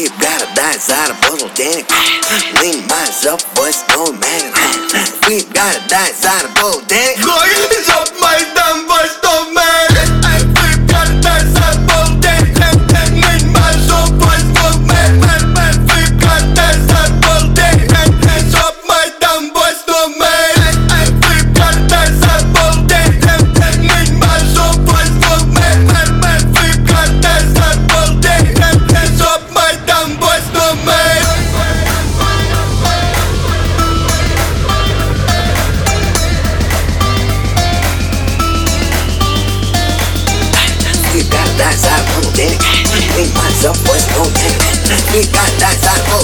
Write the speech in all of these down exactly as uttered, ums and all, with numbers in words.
We've got a dice out of bottle tank. Lean myself, boys, no man. We've got a dice out of bottle tank. Coins up my damn voice, no man. We've got a dice out of bottle tank. Lean myself, boys, no man. We've got a dice out of bottle tank. Hands up my damn voice, no man. We've got a dice out of bottle tank. Lean myself, boys, no man. We've got a dice out of bottle tank. Hands up my damn voice, no man. We got dice out of bottle tank. Lean myself, boys, no man. We got dice out of bottle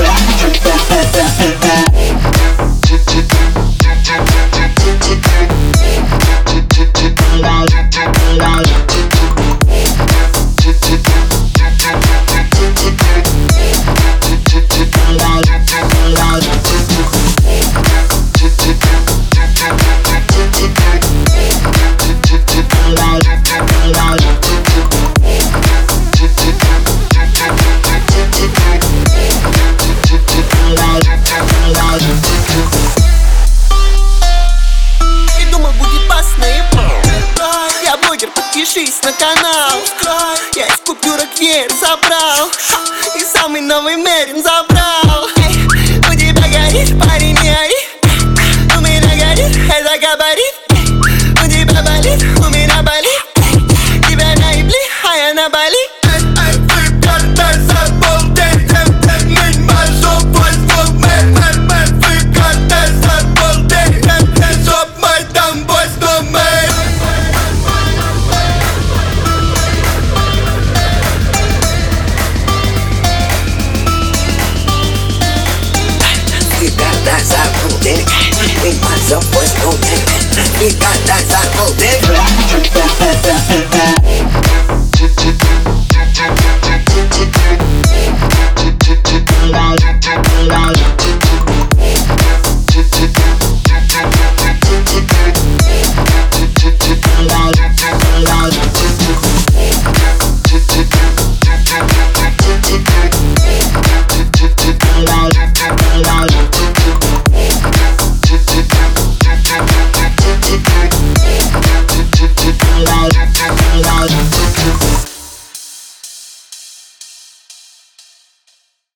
И думал, будет басный. Я блогер, подпишись на канал. Я из купюрок веер забрал и самый новый Мерин забрал. Эй, у тебя горит, парень, не ори. У меня горит, это габарит. Эй, у тебя болит, у меня болит. Эй, тебя наебли, а я на Бали. We got dice out of bottle tank. Lean myself, boys, no man. We got dice out of bottle tank.